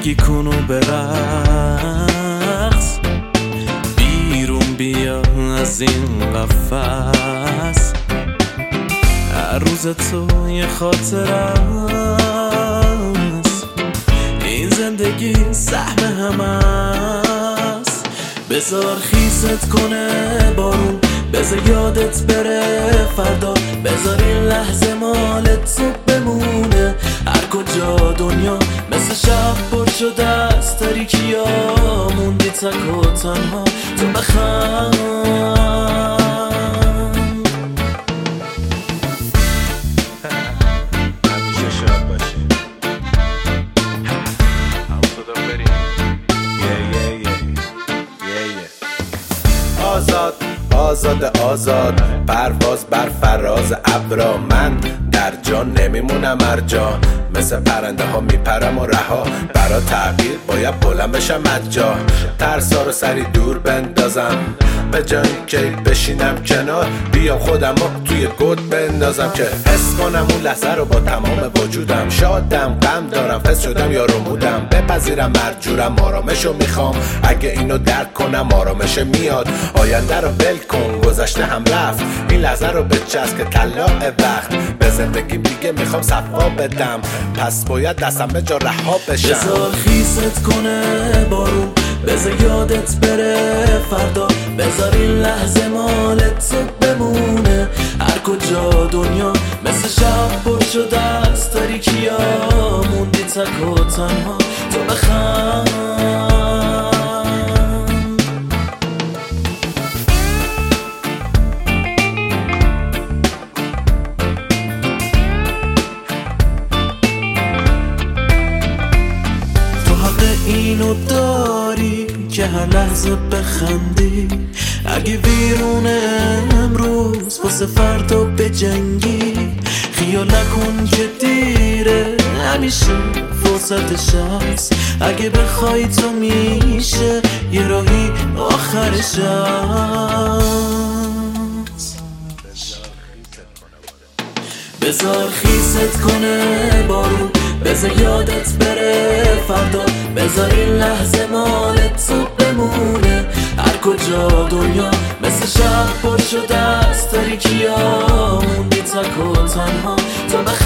زندگی کن و برقص، بیرون بیا از این قفس. هر روز تو یه خاطر است، این زندگی سهم هم است. بذار خیست کنه بارون، بذار یادت بره فردا، بذار این لحظه مال تو بمونه. هر کجا دنیا مثل شب پر شده است، تاریکی ها موندی تک و تنها، تو بخند. همیشه شاد باشی. همونطور بریم. آزاد آزاد آزاد، پرواز بر فراز ابرا. من در جا نمیمونم ارجا، مثل پرنده ها میپرم و رها. برا تغییر باید بلند بشم از جا، ترسا رو سری دور بندازم. به جایی که بشینم کنار، بیام خودم رو توی گود بندازم که حس کنم اون لحظه رو با تمام وجودم. شادم غم دارم فس شدم یا رمودم، بپذیرم مرجورم آرامشو میخوام. اگه اینو درک کنم آرامش میاد. آینده رو ول کن گذشته هم رفت، این لحظه رو بچسب که طلاع وقت. به زندگی دیگه میخوام صفا بدم، پس باید دستم به جا رها بشم. بذار خیست کنه بارون، بذار یادت بره فردا، بذار این لحظه مال تو بمونه. هر کجا دنیا مثل شب پر شده است، تاریکی ها موندی تک و تنها، تو بخند. اینو داری که هر لحظه بخندی، اگه ویرون امروز واسه فردا بجنگی. خیال نکن که دیره، همیشه فرصتش هست. اگه بخوای تو میشه یه راهی آخرش هست. بذار خیست کنه بارون، بذار یادت بره فردا، بذار این لحظه مال تو بمونه. هر کجا دنیا مثل شب پر شده است، تاریکی ها موندی تک و تنها، تو